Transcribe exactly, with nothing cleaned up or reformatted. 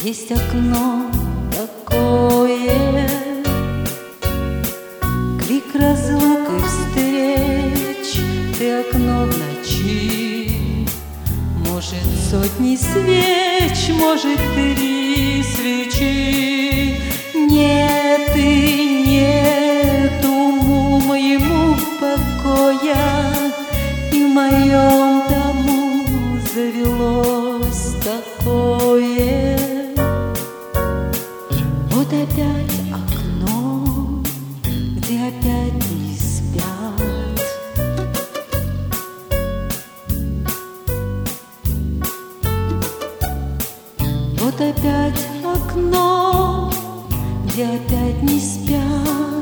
Есть окно такое, крик разлук и встреч. Ты окно в ночи, может, сотни свеч, может, три свечи. Нет и нет уму моему покоя, и в моем дому завелось такое. Вот опять окно, где опять не спят. Вот опять окно, где опять не спят.